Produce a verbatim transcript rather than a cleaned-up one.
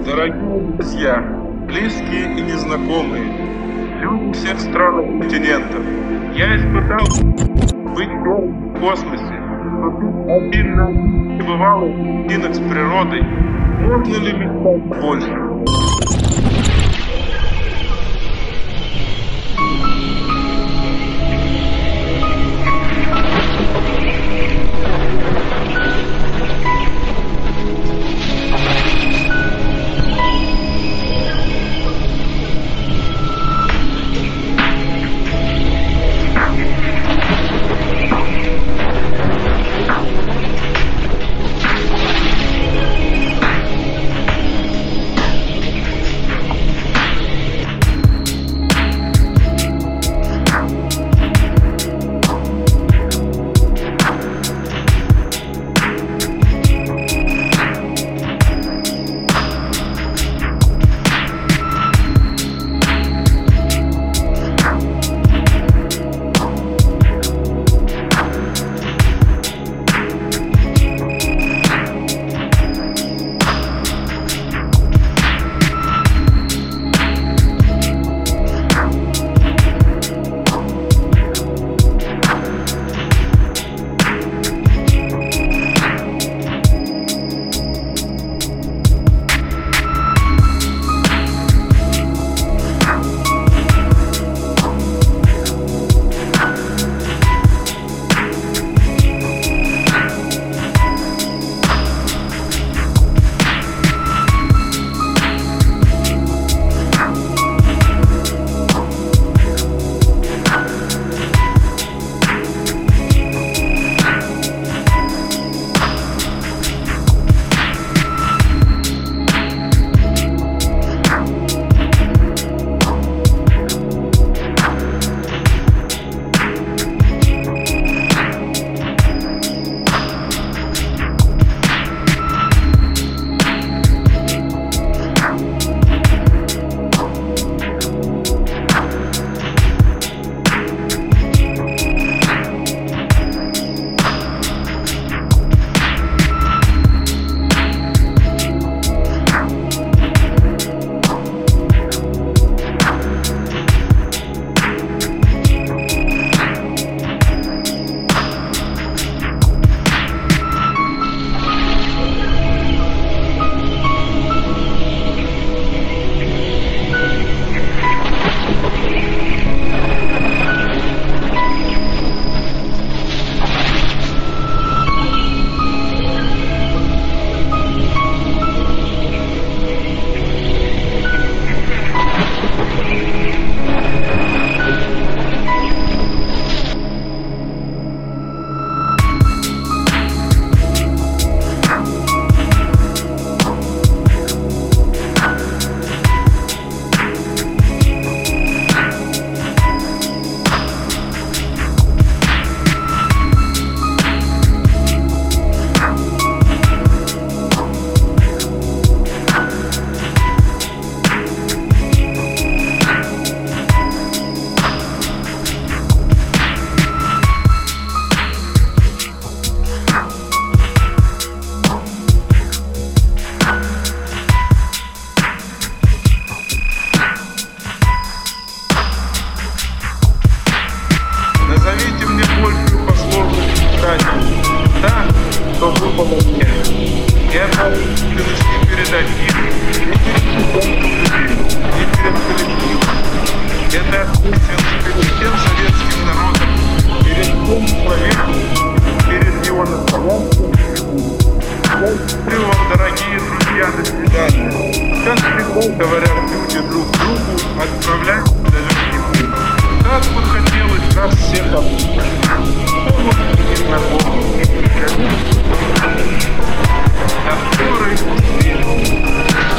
Дорогие друзья, близкие и незнакомые, люди всех стран и континентов, я испытал быть в космосе, один на небывалый поединок с природой. Можно ли мечтать больше? Назовите мне большую пословную фразу. Та, что выпало мне. Я должен передать их не перед коллективом. Это ответственность перед всем советским народом, перед всем человеком, перед его настоящим. Я говорю вам, дорогие друзья, до свидания. Как всегда говорят люди друг другу, отправляйтесь в далекий путь. Как бы хотелось нас всех обнять. Кто может быть знакомым? Актеры и